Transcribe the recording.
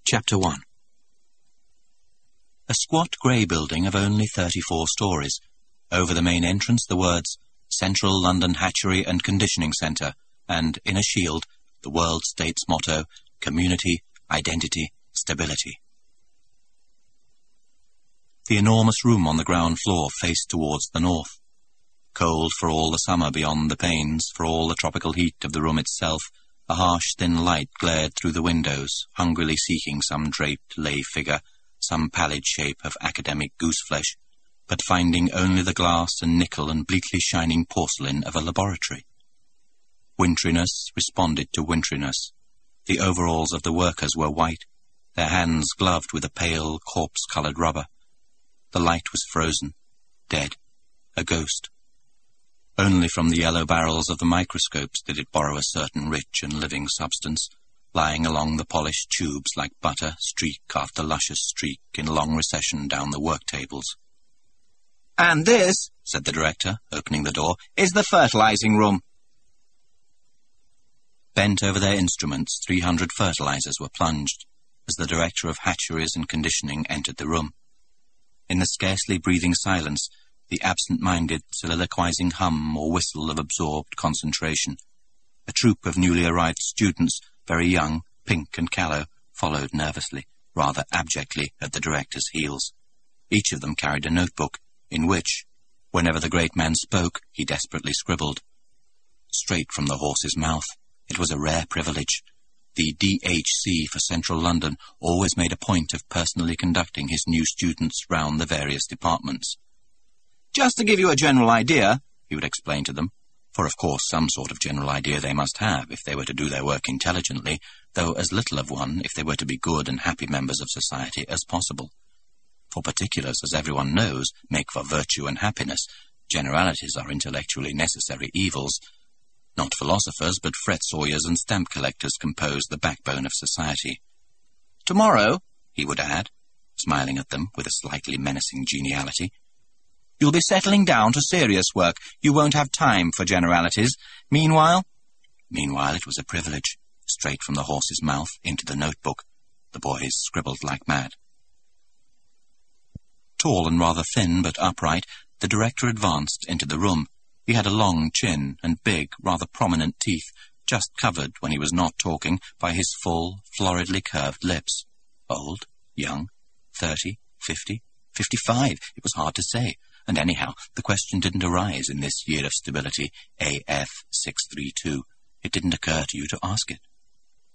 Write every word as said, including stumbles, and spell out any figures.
Chapter one. A squat grey building of only thirty-four stories. Over the main entrance the words Central London Hatchery and Conditioning Centre, and in a shield the World State's motto, Community, Identity, Stability. The enormous room on the ground floor faced towards the north. Cold for all the summer beyond the panes, for all the tropical heat of the room itself, a harsh thin light glared through the windows, hungrily seeking some draped lay figure, some pallid shape of academic gooseflesh, but finding only the glass and nickel and bleakly shining porcelain of a laboratory. Wintriness responded to wintriness. The overalls of the workers were white, their hands gloved with a pale, corpse-coloured rubber. The light was frozen, dead, a ghost. Only from the yellow barrels of the microscopes did it borrow a certain rich and living substance, lying along the polished tubes like butter, streak after luscious streak, in long recession down the work tables. "And this," said the director, opening the door, "is the fertilizing room." Bent over their instruments, three hundred fertilizers were plunged, as the director of hatcheries and conditioning entered the room. In the scarcely breathing silence, the absent-minded, soliloquizing hum or whistle of absorbed concentration. A troop of newly arrived students, very young, pink and callow, followed nervously, rather abjectly, at the director's heels. Each of them carried a notebook, in which, whenever the great man spoke, he desperately scribbled. Straight from the horse's mouth. It was a rare privilege. The D H C for Central London always made a point of personally conducting his new students round the various departments. "Just to give you a general idea," he would explain to them, for of course some sort of general idea they must have if they were to do their work intelligently, though as little of one if they were to be good and happy members of society as possible. For particulars, as everyone knows, make for virtue and happiness. Generalities are intellectually necessary evils. Not philosophers, but fret sawyers and stamp collectors compose the backbone of society. "Tomorrow," he would add, smiling at them with a slightly menacing geniality, "you'll be settling down to serious work. You won't have time for generalities. Meanwhile—" Meanwhile it was a privilege. Straight from the horse's mouth into the notebook. The boys scribbled like mad. Tall and rather thin, but upright, the director advanced into the room. He had a long chin and big, rather prominent teeth, just covered, when he was not talking, by his full, floridly curved lips. Old, young, thirty, fifty, fifty-five, it was hard to say, and anyhow, the question didn't arise in this year of stability, A F six three two. It didn't occur to you to ask it.